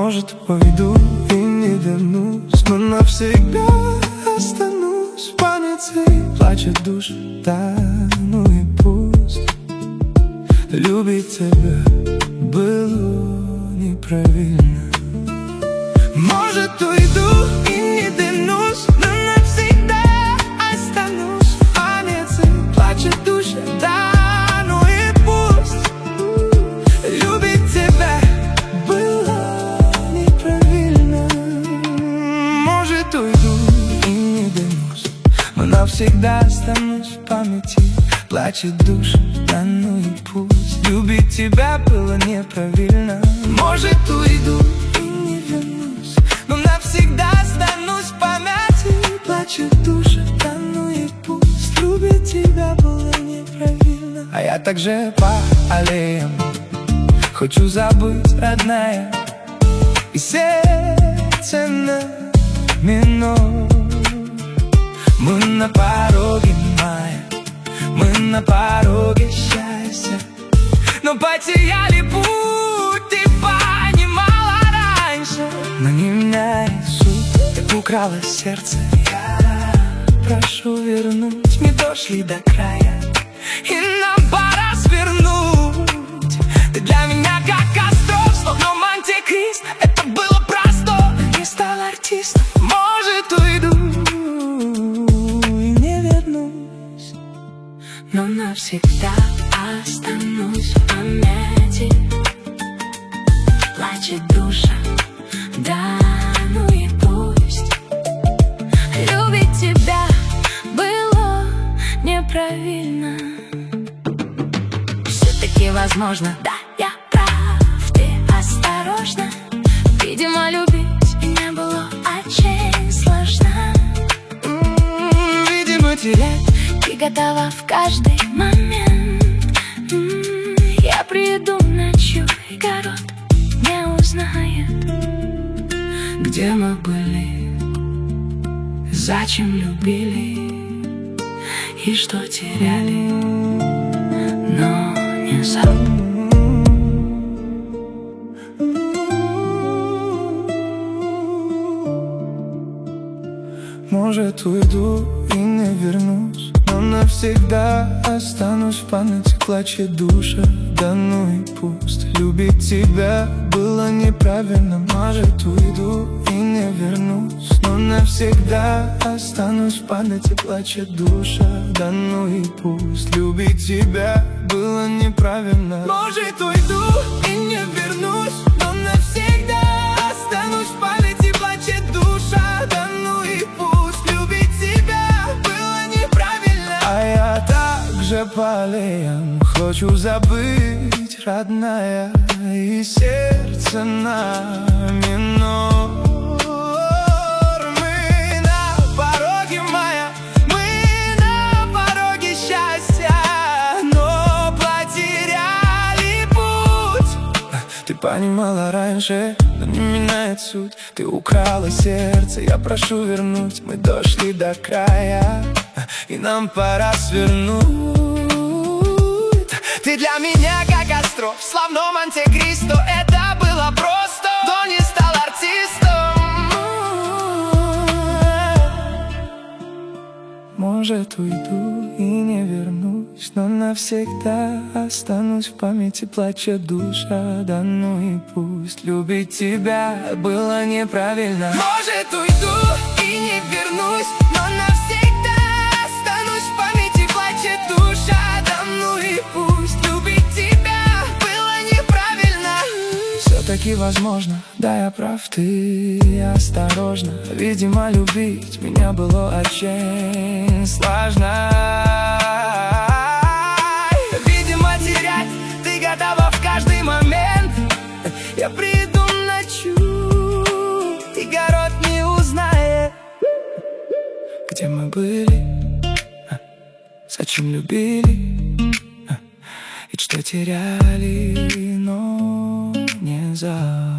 Может, пойду и не вернусь, но навсегда останусь в памяти. Плачет душа, да ну и пусть. Любить тебя было неправильно. Может, уйду и не вернусь, но навсегда останусь в памяти. Плачет душа, да ну и пусть. Любить тебя было неправильно. Может, уйду и не вернусь, но навсегда останусь в памяти. Плачет душа, да ну и пусть. Любить тебя было неправильно. Может, уйду и не вернусь, но навсегда останусь в памяти. Плачет душа, да ну и пусть. Любить тебя было неправильно. А я также по аллеям хочу забыть, родная, и сердце на минор. Мы на пороге мая, мы на пороге счастья, но потеряли путь, ты понимала раньше. Но не меняй суть, ты украла сердце. Я прошу вернуть, мы дошли до края, и нам пора свернуть. Ты для меня как остров, словно антикрист. Это было просто, не стал артистом. Может, уйду и не вернусь, но навсегда останусь в памяти. Плачет душа, да ну и пусть. Любить тебя было неправильно. Все-таки возможно, да, я прав, ты осторожна. Видимо, любить меня было очень сложно. Видимо, терять ты готова в каждый момент. Я приду ночью, и город не узнает, где мы были, зачем любили и что теряли, но не забудь. Может, уйду и не вернусь, но навсегда останусь в памяти. Плачет душа, да ну и пусть. Любить тебя было неправильно. Может, уйду и не вернусь, но навсегда останусь в памяти. Плачет душа, да ну и пусть. Любить тебя было неправильно. Может, уйду и не вернусь, но навсегда останусь в памяти. Плачет душа, да ну и пусть. Любить тебя было неправильно. А я также по аллеям хочу забыть, родная, и сердце на минор. Мы на пороге мая, мы на пороге счастья, но потеряли путь. Ты понимала раньше, но не меняет суть. Ты украла сердце, я прошу вернуть. Мы дошли до края, и нам пора свернуть. Ты для меня как остров, словно антикристо. Это было просто, но не стал артистом. Может, уйду и не вернусь, но навсегда останусь в памяти. Плачет душа, да ну и пусть. Любить тебя было неправильно. Может, уйду и не вернусь, но навсегда останусь в памяти. Плачет душа, да ну и пусть. Любить тебя было неправильно. Все-таки возможно, да, я прав, ты осторожна. Видимо, любить меня было очень сложно. Видимо, терять ты готова в каждый момент. Я приду ночью, и город не узнает, где мы были, зачем любили и что теряли, но не забыли.